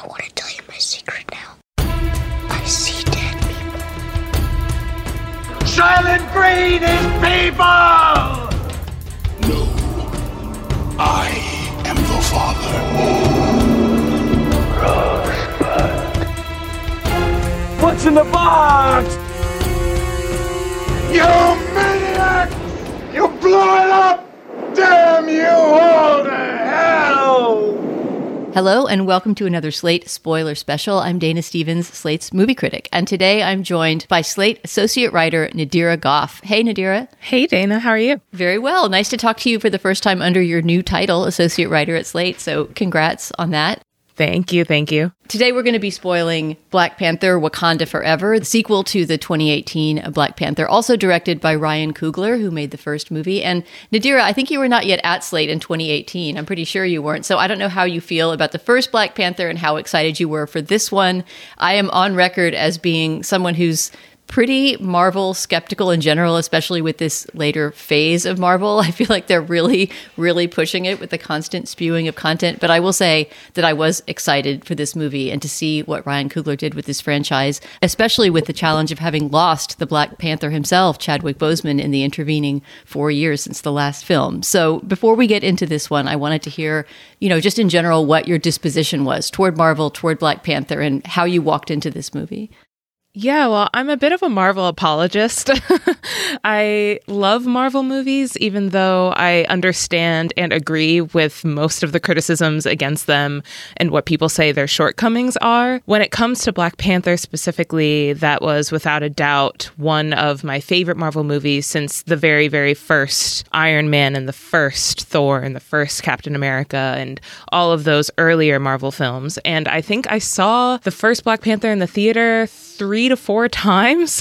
I want to tell you my secret now. I see dead people. Soylent Green is people! No. I am the Father. Rosebud. What's in the box? You maniac! You blew it up! Damn you all to hell! Hello and welcome to another Slate Spoiler Special. I'm Dana Stevens, Slate's movie critic, and today I'm joined by Slate associate writer Nadira Goffe. Hey, Nadira. Hey, Dana. How are you? Very well. Nice to talk to you for the first time under your new title, associate writer at Slate, so congrats on that. Thank you. Thank you. Today we're going to be spoiling Black Panther: Wakanda Forever, the sequel to the 2018 Black Panther, also directed by Ryan Coogler, who made the first movie. And Nadira, I think you were not yet at Slate in 2018. I'm pretty sure you weren't. So I don't know how you feel about the first Black Panther and how excited you were for this one. I am on record as being someone who's pretty Marvel skeptical in general, especially with this later phase of Marvel. I feel like they're really, really pushing it with the constant spewing of content. But I will say that I was excited for this movie and to see what Ryan Coogler did with this franchise, especially with the challenge of having lost the Black Panther himself, Chadwick Boseman, in the intervening 4 years since the last film. So before we get into this one, I wanted to hear, just in general, what your disposition was toward Marvel, toward Black Panther, and how you walked into this movie. Yeah, well, I'm a bit of a Marvel apologist. I love Marvel movies, even though I understand and agree with most of the criticisms against them and what people say their shortcomings are. When it comes to Black Panther specifically, that was without a doubt one of my favorite Marvel movies since the very, very first Iron Man and the first Thor and the first Captain America and all of those earlier Marvel films. And I think I saw the first Black Panther in the theater 3 to 4 times.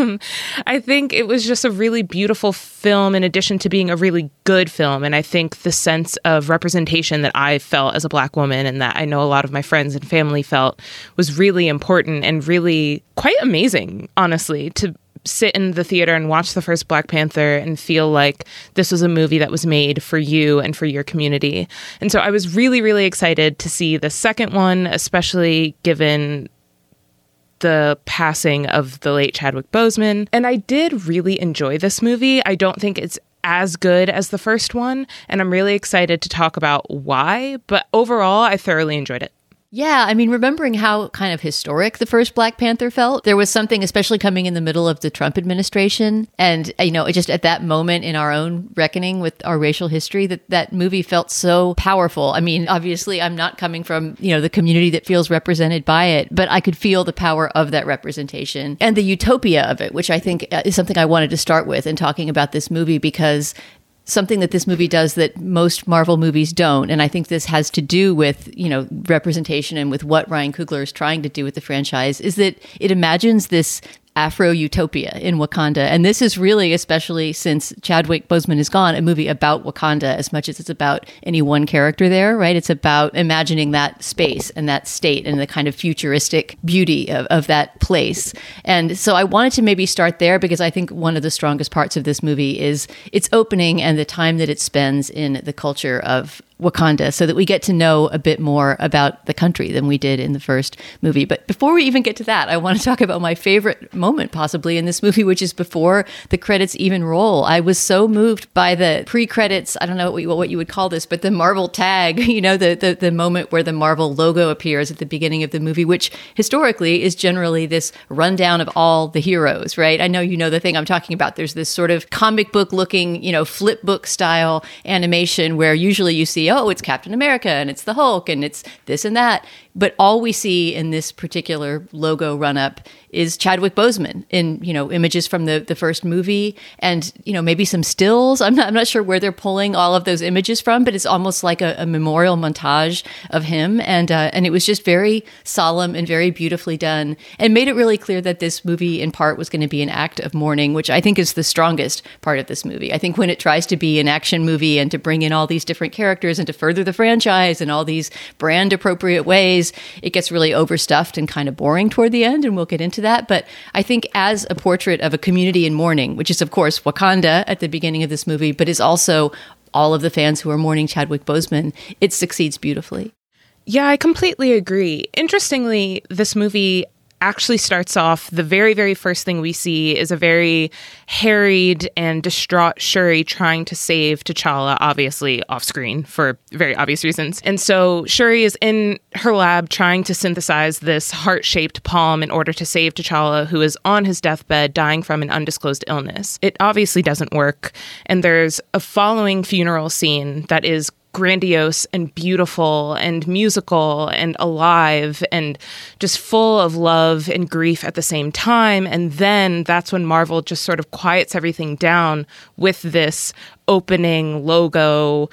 I think it was just a really beautiful film in addition to being a really good film. And I think the sense of representation that I felt as a Black woman and that I know a lot of my friends and family felt was really important and really quite amazing, honestly, to sit in the theater and watch the first Black Panther and feel like this was a movie that was made for you and for your community. And so I was really, really excited to see the second one, especially given the passing of the late Chadwick Boseman. And I did really enjoy this movie. I don't think it's as good as the first one, and I'm really excited to talk about why. But overall, I thoroughly enjoyed it. Yeah, I mean, remembering how kind of historic the first Black Panther felt, there was something, especially coming in the middle of the Trump administration. And, just at that moment in our own reckoning with our racial history, that movie felt so powerful. I mean, obviously, I'm not coming from, the community that feels represented by it, but I could feel the power of that representation and the utopia of it, which I think is something I wanted to start with in talking about this movie, because something that this movie does that most Marvel movies don't. And I think this has to do with, representation and with what Ryan Coogler is trying to do with the franchise, is that it imagines this Afro-utopia in Wakanda. And this is really, especially since Chadwick Boseman is gone, a movie about Wakanda as much as it's about any one character there, right? It's about imagining that space and that state and the kind of futuristic beauty of that place. And so I wanted to maybe start there because I think one of the strongest parts of this movie is its opening and the time that it spends in the culture of Wakanda, so that we get to know a bit more about the country than we did in the first movie. But before we even get to that, I want to talk about my favorite moment possibly in this movie, which is before the credits even roll. I was so moved by the pre-credits, I don't know what you would call this, but the Marvel tag, the moment where the Marvel logo appears at the beginning of the movie, which historically is generally this rundown of all the heroes, right? I know you know the thing I'm talking about. There's this sort of comic book looking, flip book style animation where usually you see, oh, it's Captain America and it's the Hulk and it's this and that. But all we see in this particular logo run-up is Chadwick Boseman in, images from the first movie and, maybe some stills. I'm not sure where they're pulling all of those images from, but it's almost like a memorial montage of him. And it was just very solemn and very beautifully done and made it really clear that this movie in part was going to be an act of mourning, which I think is the strongest part of this movie. I think when it tries to be an action movie and to bring in all these different characters and to further the franchise in all these brand appropriate ways, it gets really overstuffed and kind of boring toward the end. And we'll get into that. But I think as a portrait of a community in mourning, which is, of course, Wakanda at the beginning of this movie, but is also all of the fans who are mourning Chadwick Boseman, it succeeds beautifully. Yeah, I completely agree. Interestingly, this movie actually starts off, the very, very first thing we see is a very harried and distraught Shuri trying to save T'Challa, obviously off screen for very obvious reasons. And so Shuri is in her lab trying to synthesize this heart-shaped palm in order to save T'Challa, who is on his deathbed dying from an undisclosed illness. It obviously doesn't work. And there's a following funeral scene that is grandiose and beautiful and musical and alive and just full of love and grief at the same time. And then that's when Marvel just sort of quiets everything down with this opening logo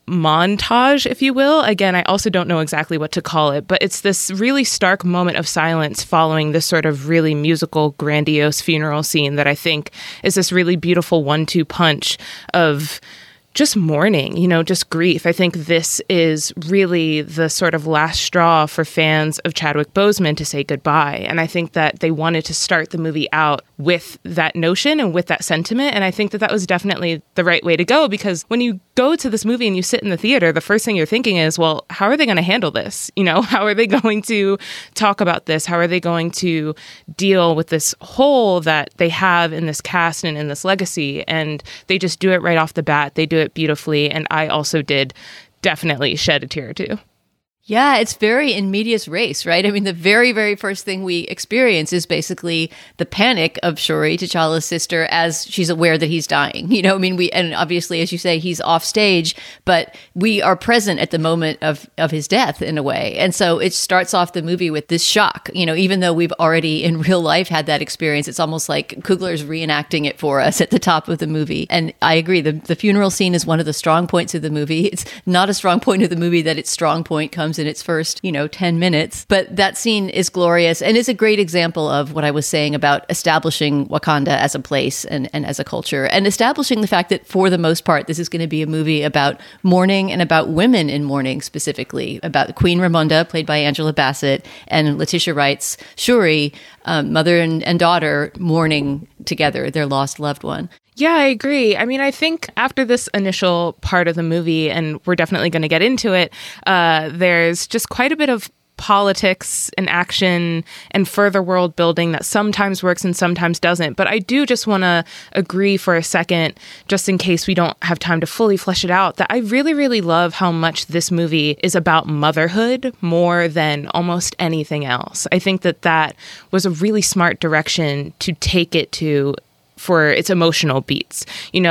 montage, if you will. Again, I also don't know exactly what to call it, but it's this really stark moment of silence following this sort of really musical, grandiose funeral scene that I think is this really beautiful 1-2 punch of just mourning, just grief. I think this is really the sort of last straw for fans of Chadwick Boseman to say goodbye. And I think that they wanted to start the movie out with that notion and with that sentiment. And I think that that was definitely the right way to go, because when you go to this movie and you sit in the theater, the first thing you're thinking is, well, how are they going to handle this? How are they going to talk about this? How are they going to deal with this hole that they have in this cast and in this legacy? And they just do it right off the bat. They do it beautifully. And I also did definitely shed a tear or two. Yeah, it's very in medias res, right? I mean, the very, very first thing we experience is basically the panic of Shuri, T'Challa's sister, as she's aware that he's dying. And obviously, as you say, he's off stage, but we are present at the moment of his death in a way. And so it starts off the movie with this shock, even though we've already in real life had that experience. It's almost like Coogler's reenacting it for us at the top of the movie. And I agree, the funeral scene is one of the strong points of the movie. It's not a strong point of the movie that its strong point comes in its first, 10 minutes. But that scene is glorious and is a great example of what I was saying about establishing Wakanda as a place and as a culture, and establishing the fact that for the most part, this is going to be a movie about mourning and about women in mourning, specifically about Queen Ramonda, played by Angela Bassett, and Letitia Wright's Shuri, mother and daughter, mourning together their lost loved one. Yeah, I agree. I mean, I think after this initial part of the movie, and we're definitely going to get into it, there's just quite a bit of politics and action and further world building that sometimes works and sometimes doesn't. But I do just want to agree for a second, just in case we don't have time to fully flesh it out, that I really, really love how much this movie is about motherhood more than almost anything else. I think that that was a really smart direction to take it to for its emotional beats.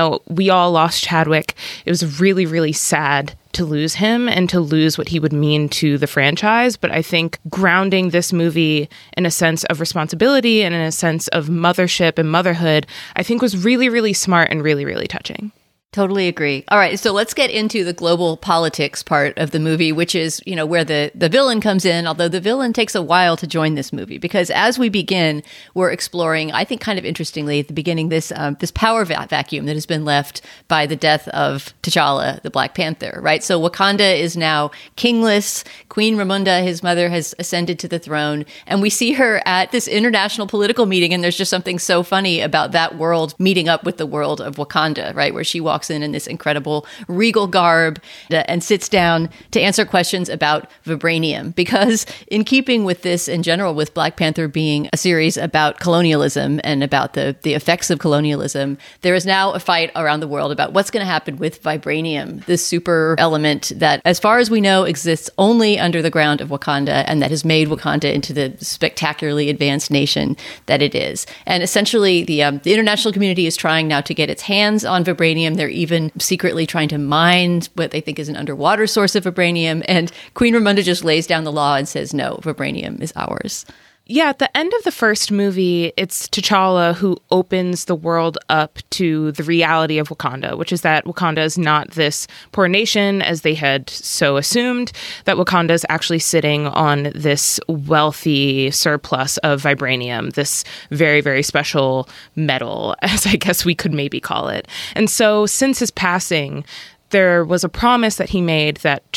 We all lost Chadwick. It was really, really sad to lose him and to lose what he would mean to the franchise. But I think grounding this movie in a sense of responsibility and in a sense of mothership and motherhood, I think was really, really smart and really, really touching. Totally agree. All right, so let's get into the global politics part of the movie, which is, where the villain comes in, although the villain takes a while to join this movie, because as we begin, we're exploring, I think kind of interestingly at the beginning, this power vacuum that has been left by the death of T'Challa, the Black Panther, right? So Wakanda is now kingless. Queen Ramonda, his mother, has ascended to the throne, and we see her at this international political meeting, and there's just something so funny about that world meeting up with the world of Wakanda, right, where she walks in this incredible regal garb and sits down to answer questions about vibranium. Because in keeping with this in general, with Black Panther being a series about colonialism and about the effects of colonialism, there is now a fight around the world about what's going to happen with vibranium, this super element that, as far as we know, exists only under the ground of Wakanda, and that has made Wakanda into the spectacularly advanced nation that it is. And essentially, the international community is trying now to get its hands on vibranium. They're even secretly trying to mine what they think is an underwater source of vibranium. And Queen Ramonda just lays down the law and says, no, vibranium is ours. Yeah, at the end of the first movie, it's T'Challa who opens the world up to the reality of Wakanda, which is that Wakanda is not this poor nation, as they had so assumed, that Wakanda is actually sitting on this wealthy surplus of vibranium, this very, very special metal, as I guess we could maybe call it. And so since his passing, there was a promise that he made that just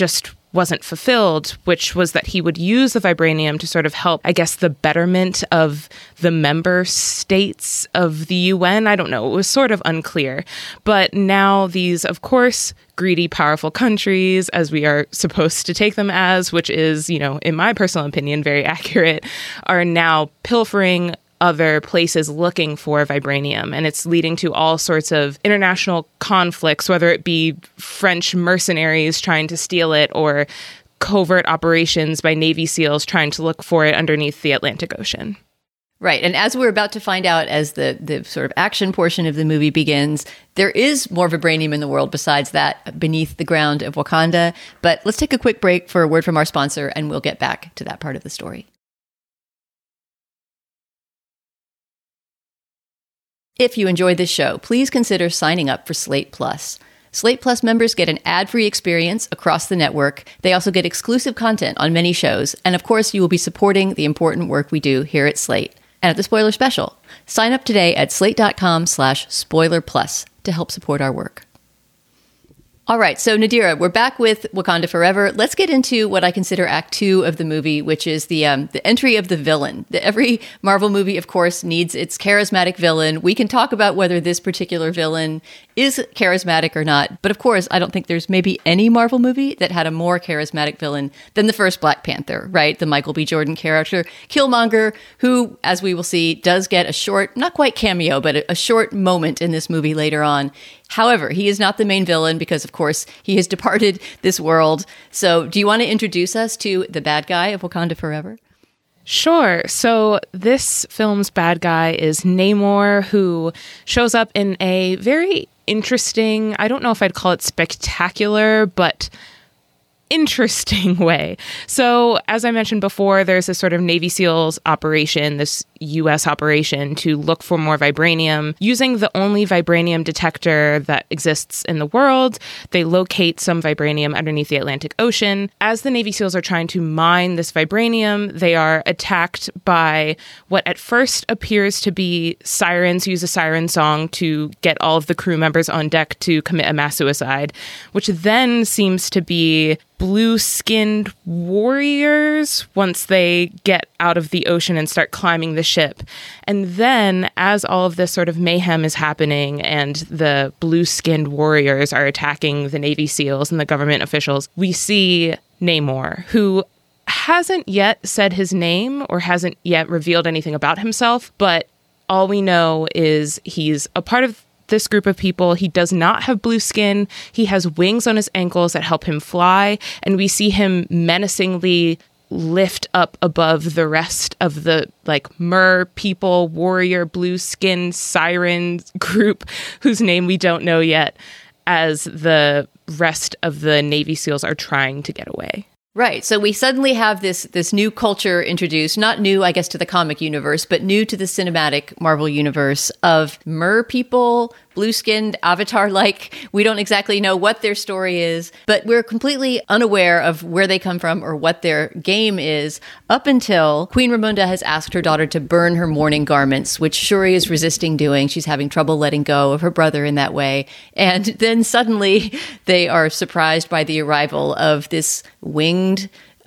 wasn't fulfilled, which was that he would use the vibranium to sort of help, I guess, the betterment of the member states of the UN. I don't know. It was sort of unclear. But now these, of course, greedy, powerful countries, as we are supposed to take them as, which is, in my personal opinion, very accurate, are now pilfering other places looking for vibranium. And it's leading to all sorts of international conflicts, whether it be French mercenaries trying to steal it or covert operations by Navy SEALs trying to look for it underneath the Atlantic Ocean. Right. And as we're about to find out as the sort of action portion of the movie begins, there is more vibranium in the world besides that beneath the ground of Wakanda. But let's take a quick break for a word from our sponsor, and we'll get back to that part of the story. If you enjoyed this show, please consider signing up for Slate Plus. Slate Plus members get an ad-free experience across the network. They also get exclusive content on many shows. And of course, you will be supporting the important work we do here at Slate. And at the Spoiler Special, sign up today at slate.com/spoilerplus to help support our work. All right, so Nadira, we're back with Wakanda Forever. Let's get into what I consider Act 2 of the movie, which is the entry of the villain. Every Marvel movie, of course, needs its charismatic villain. We can talk about whether this particular villain is charismatic or not. But of course, I don't think there's maybe any Marvel movie that had a more charismatic villain than the first Black Panther, right? The Michael B. Jordan character, Killmonger, who, as we will see, does get a short, not quite cameo, but a short moment in this movie later on. However, he is not the main villain because, of course, he has departed this world. So do you want to introduce us to the bad guy of Wakanda Forever? Sure. So this film's bad guy is Namor, who shows up in a very interesting, I don't know if I'd call it spectacular, but interesting way. So, as I mentioned before, there's this sort of Navy SEALs operation, this U.S. operation to look for more vibranium. Using the only vibranium detector that exists in the world, they locate some vibranium underneath the Atlantic Ocean. As the Navy SEALs are trying to mine this vibranium, they are attacked by what at first appears to be sirens, use a siren song to get all of the crew members on deck to commit a mass suicide, which then seems to be blue-skinned warriors once they get out of the ocean and start climbing the ship. And then, as all of this sort of mayhem is happening and the blue-skinned warriors are attacking the Navy SEALs and the government officials, we see Namor, who hasn't yet said his name or hasn't yet revealed anything about himself, but all we know is he's a part of this group of people. He does not have blue skin. He has wings on his ankles that help him fly. And we see him menacingly lift up above the rest of the mer people, warrior, blue skin, siren group whose name we don't know yet, as the rest of the Navy SEALs are trying to get away. Right. So we suddenly have this new culture introduced, not new, I guess, to the comic universe, but new to the cinematic Marvel universe of mer people, blue-skinned, avatar-like. We don't exactly know what their story is, but we're completely unaware of where they come from or what their game is up until Queen Ramonda has asked her daughter to burn her mourning garments, which Shuri is resisting doing. She's having trouble letting go of her brother in that way. And then suddenly they are surprised by the arrival of this winged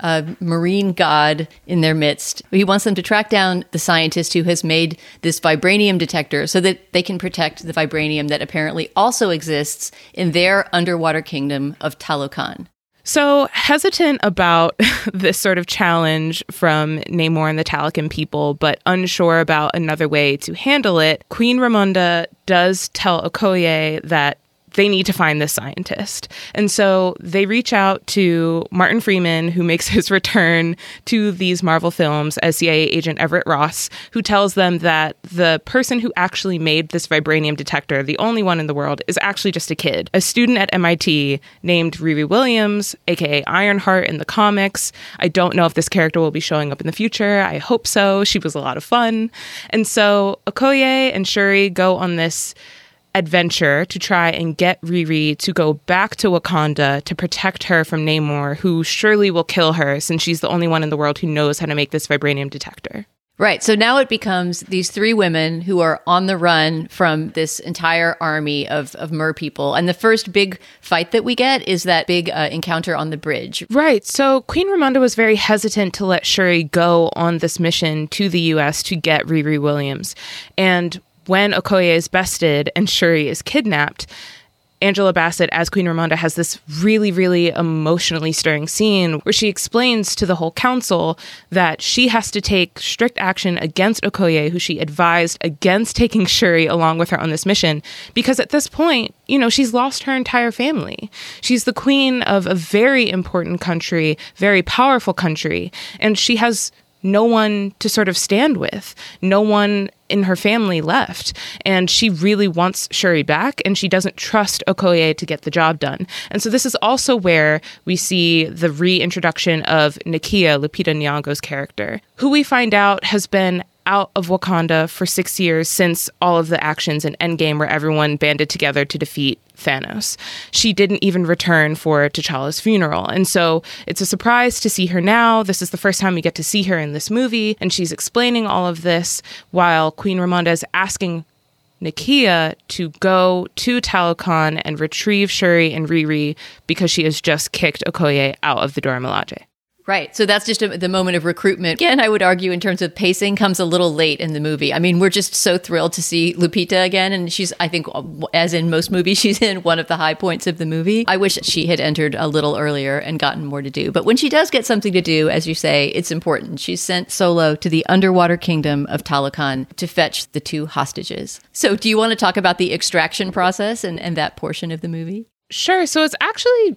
marine god in their midst. He wants them to track down the scientist who has made this vibranium detector so that they can protect the vibranium that apparently also exists in their underwater kingdom of Talokan. So hesitant about this sort of challenge from Namor and the Talokan people, but unsure about another way to handle it, Queen Ramonda does tell Okoye that they need to find this scientist. And so they reach out to Martin Freeman, who makes his return to these Marvel films as CIA agent Everett Ross, who tells them that the person who actually made this vibranium detector, the only one in the world, is actually just a kid, a student at MIT named Riri Williams, aka Ironheart in the comics. I don't know if this character will be showing up in the future. I hope so. She was a lot of fun. And so Okoye and Shuri go on this adventure to try and get Riri to go back to Wakanda to protect her from Namor, who surely will kill her since she's the only one in the world who knows how to make this vibranium detector. Right. So now it becomes these three women who are on the run from this entire army of mer people. And the first big fight that we get is that big encounter on the bridge. Right. So Queen Ramonda was very hesitant to let Shuri go on this mission to the U.S. to get Riri Williams. And when Okoye is bested and Shuri is kidnapped, Angela Bassett as Queen Ramonda has this really, really emotionally stirring scene where she explains to the whole council that she has to take strict action against Okoye, who she advised against taking Shuri along with her on this mission, because at this point, you know, she's lost her entire family. She's the queen of a very important country, very powerful country, and she has no one to sort of stand with, no one in her family left. And she really wants Shuri back, and she doesn't trust Okoye to get the job done. And so this is also where we see the reintroduction of Nakia, Lupita Nyong'o's character, who we find out has been out of Wakanda for 6 years since all of the actions in Endgame where everyone banded together to defeat Thanos. She didn't even return for T'Challa's funeral. And so it's a surprise to see her now. This is the first time we get to see her in this movie, and she's explaining all of this while Queen Ramonda is asking Nakia to go to Talokan and retrieve Shuri and Riri because she has just kicked Okoye out of the Dora Milaje. Right. So that's just the moment of recruitment. Again, I would argue in terms of pacing comes a little late in the movie. I mean, we're just so thrilled to see Lupita again. And she's, I think, as in most movies, she's in one of the high points of the movie. I wish she had entered a little earlier and gotten more to do. But when she does get something to do, as you say, it's important. She's sent solo to the underwater kingdom of Talokan to fetch the two hostages. So do you want to talk about the extraction process and that portion of the movie? Sure. So it's actually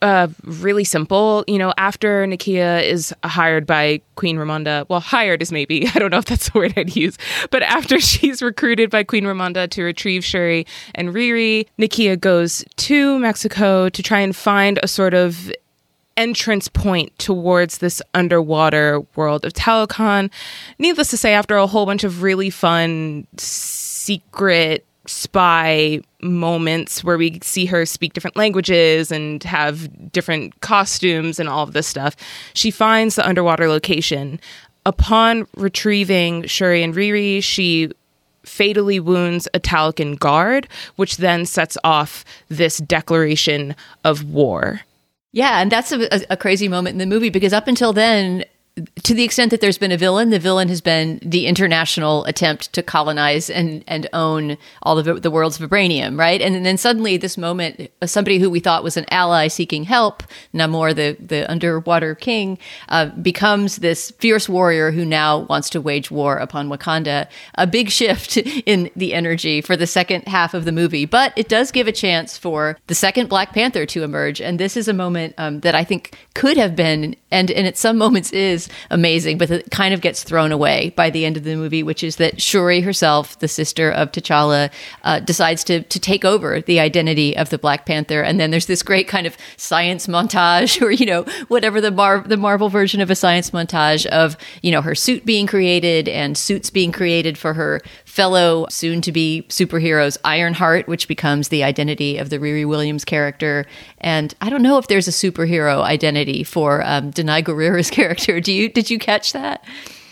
really simple. You know, after Nakia is hired by Queen Ramonda, well, hired is maybe, I don't know if that's the word I'd use, but after she's recruited by Queen Ramonda to retrieve Shuri and Riri, Nakia goes to Mexico to try and find a sort of entrance point towards this underwater world of Talokan. Needless to say, after a whole bunch of really fun, secret spy moments where we see her speak different languages and have different costumes and all of this stuff, she finds the underwater location. Upon retrieving Shuri and Riri, she fatally wounds a Talokan guard, which then sets off this declaration of war. Yeah, and that's a crazy moment in the movie, because up until then, to the extent that there's been a villain, the villain has been the international attempt to colonize and own all of the world's vibranium, right? And then suddenly this moment, somebody who we thought was an ally seeking help, Namor, the underwater king, becomes this fierce warrior who now wants to wage war upon Wakanda. A big shift in the energy for the second half of the movie. But it does give a chance for the second Black Panther to emerge. And this is a moment that I think could have been, and at some moments is, amazing, but it kind of gets thrown away by the end of the movie, which is that Shuri herself, the sister of T'Challa, decides to take over the identity of the Black Panther. And then there's this great kind of science montage, or, you know, whatever the Marvel version of a science montage of, you know, her suit being created and suits being created for her fellow soon-to-be superheroes, Ironheart, which becomes the identity of the Riri Williams character. And I don't know if there's a superhero identity for Danai Gurira's character. Did you catch that?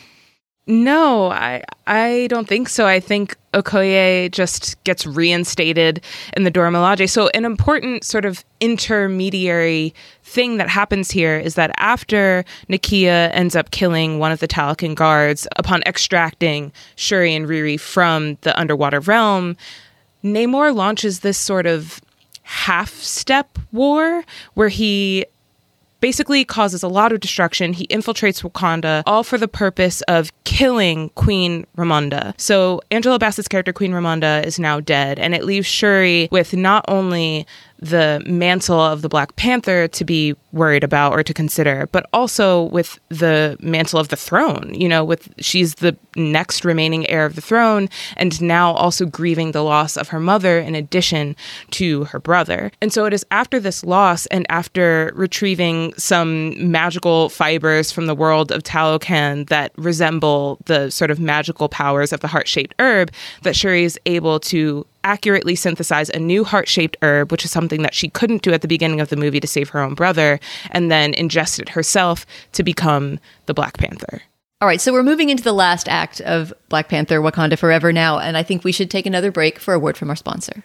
No, I don't think so. I think Okoye just gets reinstated in the Dora Milaje. So an important sort of intermediary thing that happens here is that after Nakia ends up killing one of the Talokan guards upon extracting Shuri and Riri from the underwater realm, Namor launches this sort of half-step war where he basically causes a lot of destruction. He infiltrates Wakanda, all for the purpose of killing Queen Ramonda. So Angela Bassett's character, Queen Ramonda, is now dead, and it leaves Shuri with not only the mantle of the Black Panther to be worried about or to consider, but also with the mantle of the throne. You know, she's the next remaining heir of the throne, and now also grieving the loss of her mother in addition to her brother. And so it is after this loss, and after retrieving some magical fibers from the world of Talokan that resemble the sort of magical powers of the heart-shaped herb, that Shuri is able to accurately synthesize a new heart-shaped herb, which is something that she couldn't do at the beginning of the movie to save her own brother, and then ingest it herself to become the Black Panther. All right, so we're moving into the last act of Black Panther: Wakanda Forever now, and I think we should take another break for a word from our sponsor.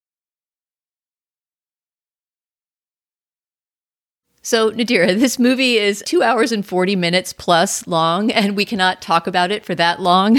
So, Nadira, this movie is 2 hours and 40 minutes plus long, and we cannot talk about it for that long.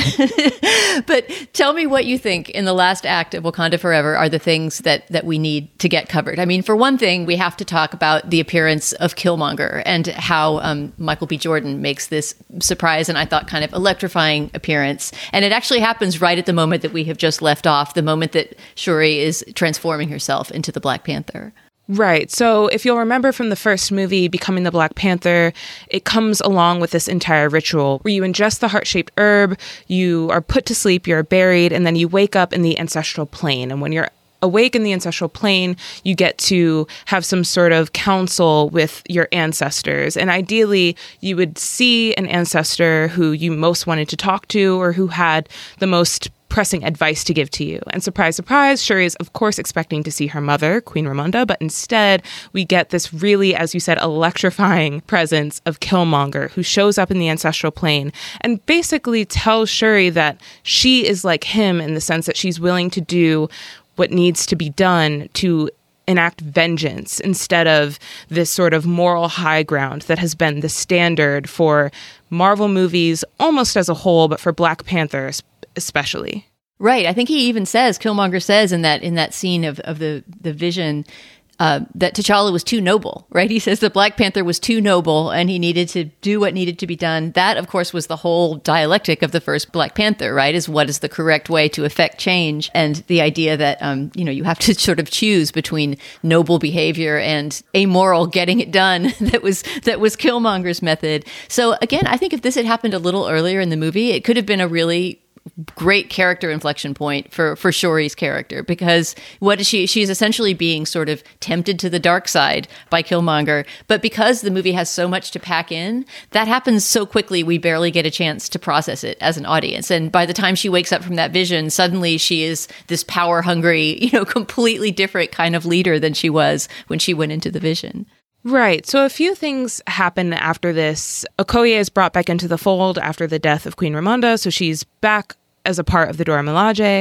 But tell me what you think in the last act of Wakanda Forever are the things that we need to get covered. I mean, for one thing, we have to talk about the appearance of Killmonger and how Michael B. Jordan makes this surprise and I thought kind of electrifying appearance. And it actually happens right at the moment that we have just left off, the moment that Shuri is transforming herself into the Black Panther. Right. So if you'll remember from the first movie, Becoming the Black Panther, it comes along with this entire ritual where you ingest the heart-shaped herb, you are put to sleep, you're buried, and then you wake up in the ancestral plane. And when you're awake in the ancestral plane, you get to have some sort of counsel with your ancestors. And ideally, you would see an ancestor who you most wanted to talk to or who had the most pressing advice to give to you. And surprise, surprise, Shuri is, of course, expecting to see her mother, Queen Ramonda, but instead we get this really, as you said, electrifying presence of Killmonger, who shows up in the ancestral plane and basically tells Shuri that she is like him in the sense that she's willing to do what needs to be done to enact vengeance instead of this sort of moral high ground that has been the standard for Marvel movies almost as a whole, but for Black Panther especially. Right. I think he even says, Killmonger says in that scene of the vision, that T'Challa was too noble, right? He says the Black Panther was too noble and he needed to do what needed to be done. That, of course, was the whole dialectic of the first Black Panther, right? Is what is the correct way to effect change? And the idea that, you have to sort of choose between noble behavior and amoral getting it done. That was Killmonger's method. So again, I think if this had happened a little earlier in the movie, it could have been a really great character inflection point for Shuri's character, because what is she's essentially being sort of tempted to the dark side by Killmonger, but because the movie has so much to pack in, that happens so quickly we barely get a chance to process it as an audience. And by the time she wakes up from that vision, suddenly she is this power hungry, completely different kind of leader than she was when she went into the vision. Right. So a few things happen after this. Okoye is brought back into the fold after the death of Queen Ramonda, so she's back as a part of the Dora Milaje.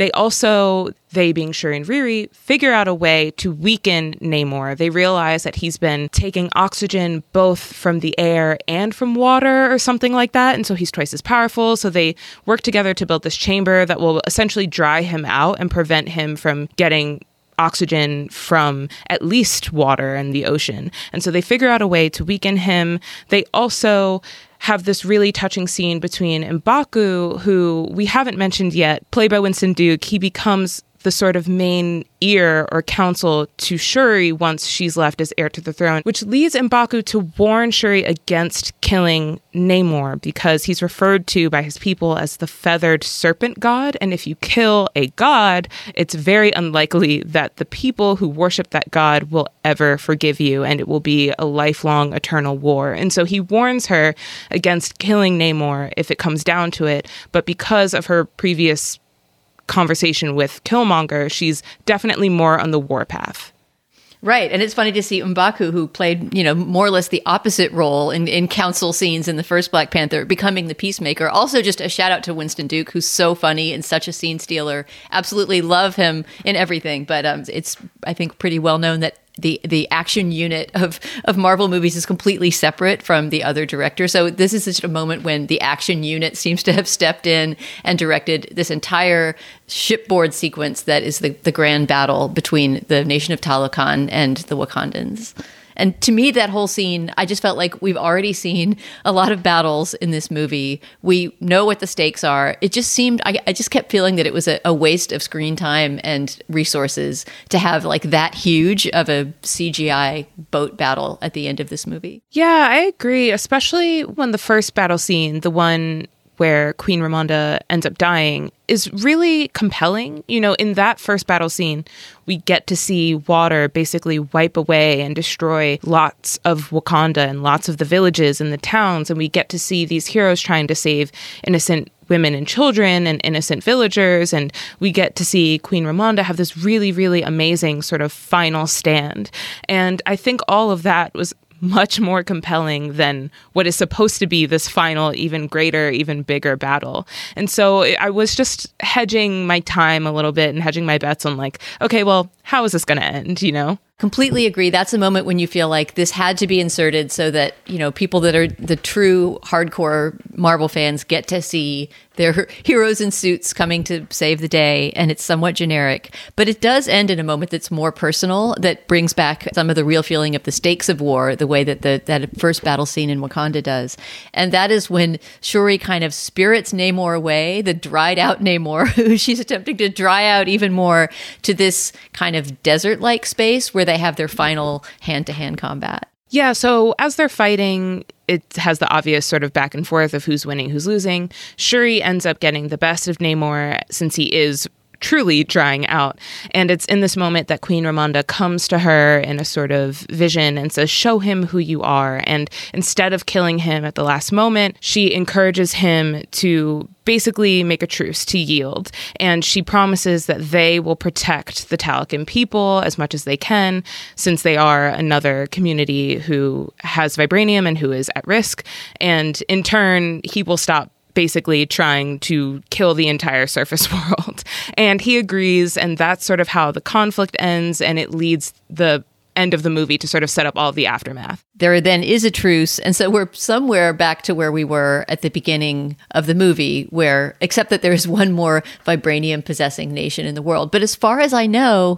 They being Shuri and Riri, figure out a way to weaken Namor. They realize that he's been taking oxygen both from the air and from water or something like that, and so he's twice as powerful. So they work together to build this chamber that will essentially dry him out and prevent him from getting oxygen from at least water and the ocean. And so they figure out a way to weaken him. They also have this really touching scene between M'Baku, who we haven't mentioned yet, played by Winston Duke. He becomes the sort of main ear or counsel to Shuri once she's left as heir to the throne, which leads M'Baku to warn Shuri against killing Namor because he's referred to by his people as the feathered serpent god. And if you kill a god, it's very unlikely that the people who worship that god will ever forgive you, and it will be a lifelong eternal war. And so he warns her against killing Namor if it comes down to it. But because of her previous conversation with Killmonger, she's definitely more on the warpath. Right. And it's funny to see M'Baku, who played, more or less the opposite role in council scenes in the first Black Panther, becoming the peacemaker. Also, just a shout out to Winston Duke, who's so funny and such a scene stealer. Absolutely love him in everything. But it's, I think, pretty well known that the action unit of Marvel movies is completely separate from the other director. So this is just a moment when the action unit seems to have stepped in and directed this entire shipboard sequence that is the grand battle between the nation of Talokan and the Wakandans. And to me, that whole scene, I just felt like we've already seen a lot of battles in this movie. We know what the stakes are. It just seemed, I just kept feeling that it was a waste of screen time and resources to have like that huge of a CGI boat battle at the end of this movie. Yeah, I agree, especially when the first battle scene, the one where Queen Ramonda ends up dying, is really compelling. In that first battle scene, we get to see water basically wipe away and destroy lots of Wakanda and lots of the villages and the towns, and we get to see these heroes trying to save innocent women and children and innocent villagers, and we get to see Queen Ramonda have this really, really amazing sort of final stand. And I think all of that was much more compelling than what is supposed to be this final, even greater, even bigger battle. And so I was just hedging my time a little bit and hedging my bets on like, okay, well, how is this going to end, you know? Completely agree. That's a moment when you feel like this had to be inserted so that, you know, people that are the true hardcore Marvel fans get to see their heroes in suits coming to save the day, and it's somewhat generic. But it does end in a moment that's more personal, that brings back some of the real feeling of the stakes of war, the way that that first battle scene in Wakanda does. And that is when Shuri kind of spirits Namor away, the dried out Namor, who she's attempting to dry out even more, to this kind of desert-like space where they have their final hand-to-hand combat. Yeah, so as they're fighting, it has the obvious sort of back and forth of who's winning, who's losing. Shuri ends up getting the best of Namor since he is truly drying out. And it's in this moment that Queen Ramonda comes to her in a sort of vision and says, show him who you are. And instead of killing him at the last moment, she encourages him to basically make a truce, to yield. And she promises that they will protect the Talakan people as much as they can, since they are another community who has vibranium and who is at risk. And in turn, he will stop basically trying to kill the entire surface world. And he agrees, and that's sort of how the conflict ends, and it leads the end of the movie to sort of set up all of the aftermath. There then is a truce, and so we're somewhere back to where we were at the beginning of the movie, where, except that there's one more vibranium-possessing nation in the world. But as far as I know,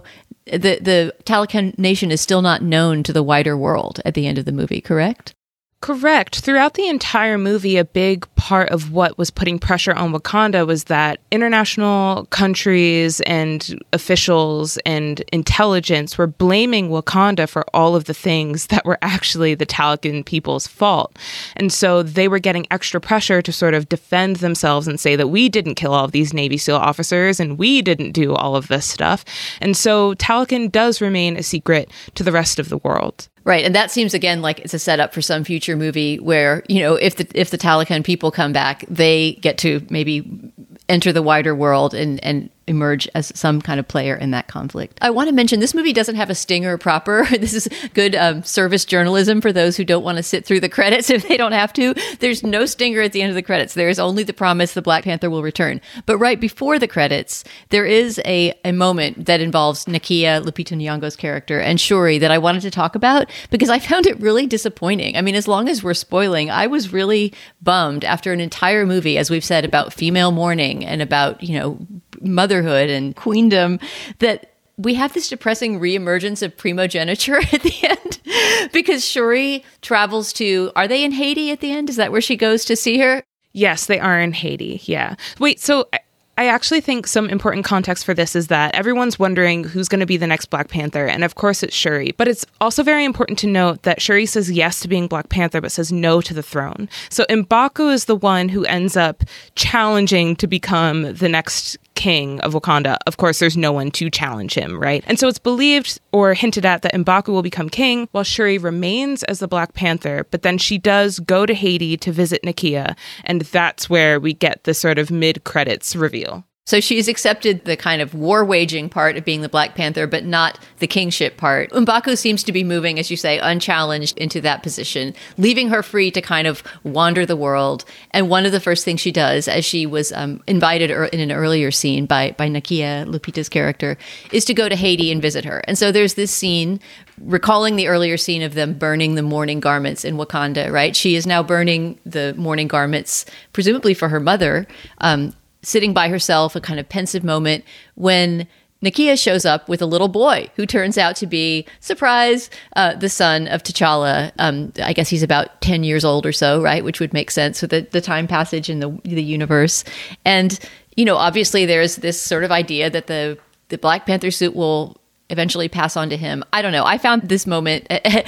the Talakan nation is still not known to the wider world at the end of the movie, correct? Correct. Throughout the entire movie, a big part of what was putting pressure on Wakanda was that international countries and officials and intelligence were blaming Wakanda for all of the things that were actually the Talakan people's fault. And so they were getting extra pressure to sort of defend themselves and say that we didn't kill all of these Navy SEAL officers and we didn't do all of this stuff. And so Talakan does remain a secret to the rest of the world. Right. And that seems, again, like it's a setup for some future movie where, you know, if the Talakan people come back, they get to maybe enter the wider world and emerge as some kind of player in that conflict. I want to mention this movie doesn't have a stinger proper. This is good service journalism for those who don't want to sit through the credits if they don't have to. There's no stinger at the end of the credits. There is only the promise the Black Panther will return. But right before the credits, there is a moment that involves Nakia, Lupita Nyong'o's character, and Shuri that I wanted to talk about because I found it really disappointing. I mean, as long as we're spoiling, I was really bummed after an entire movie, as we've said, about female mourning and about, you know, motherhood and queendom, that we have this depressing reemergence of primogeniture at the end because Shuri travels to, are they in Haiti at the end? Is that where she goes to see her? Yes, they are in Haiti. Yeah. Wait, so I actually think some important context for this is that everyone's wondering who's going to be the next Black Panther. And of course it's Shuri. But it's also very important to note that Shuri says yes to being Black Panther, but says no to the throne. So M'Baku is the one who ends up challenging to become the next king of Wakanda. Of course, there's no one to challenge him, right? And so it's believed or hinted at that M'Baku will become king while Shuri remains as the Black Panther, but then she does go to Haiti to visit Nakia, and that's where we get the sort of mid-credits reveal. So she's accepted the kind of war-waging part of being the Black Panther, but not the kingship part. M'Baku seems to be moving, as you say, unchallenged into that position, leaving her free to kind of wander the world. And one of the first things she does, as she was invited in an earlier scene by Nakia, Lupita's character, is to go to Haiti and visit her. And so there's this scene recalling the earlier scene of them burning the mourning garments in Wakanda, right? She is now burning the mourning garments, presumably for her mother, sitting by herself, a kind of pensive moment when Nakia shows up with a little boy who turns out to be, surprise, the son of T'Challa. I guess he's about 10 years old or so, right? Which would make sense with the time passage in the universe. And, you know, obviously there's this sort of idea that the Black Panther suit will eventually pass on to him. I don't know. I found this moment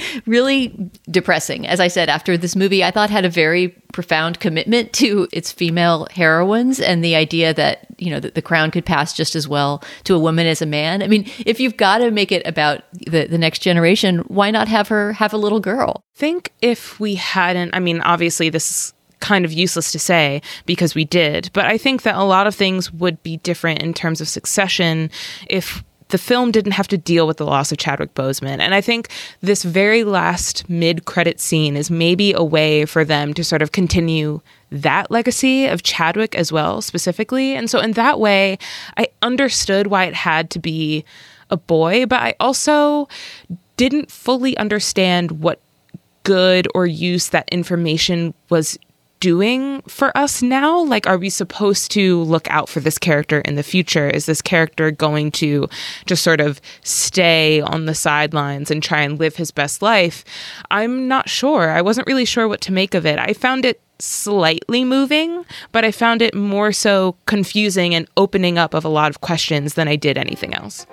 really depressing. As I said, after this movie, I thought had a very profound commitment to its female heroines and the idea that, you know, that the crown could pass just as well to a woman as a man. I mean, if you've got to make it about the next generation, why not have her have a little girl? Think if we hadn't, I mean, obviously this is kind of useless to say because we did, but I think that a lot of things would be different in terms of succession if the film didn't have to deal with the loss of Chadwick Boseman. And I think this very last mid-credit scene is maybe a way for them to sort of continue that legacy of Chadwick as well, specifically. And so in that way, I understood why it had to be a boy, but I also didn't fully understand what good or use that information was doing for us now. Like, are we supposed to look out for this character in the future? Is this character going to just sort of stay on the sidelines and try and live his best life? I'm not sure. I wasn't really sure what to make of it. I found it slightly moving, but I found it more so confusing and opening up of a lot of questions than I did anything else.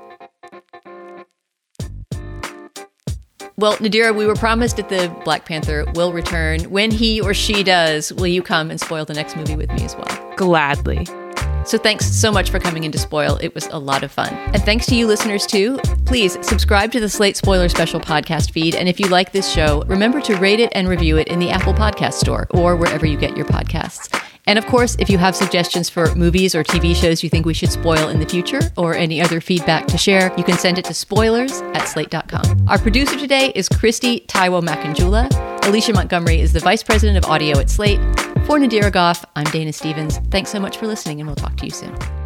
Well, Nadira, we were promised that the Black Panther will return. When he or she does, will you come and spoil the next movie with me as well? Gladly. So thanks so much for coming in to spoil. It was a lot of fun. And thanks to you listeners too. Please subscribe to the Slate Spoiler Special podcast feed. And if you like this show, remember to rate it and review it in the Apple Podcast Store or wherever you get your podcasts. And of course, if you have suggestions for movies or TV shows you think we should spoil in the future, or any other feedback to share, you can send it to spoilers@slate.com. Our producer today is Christy Taiwo Makanjula. Alicia Montgomery is the Vice President of Audio at Slate. For Nadira Goff, I'm Dana Stevens. Thanks so much for listening, and we'll talk to you soon.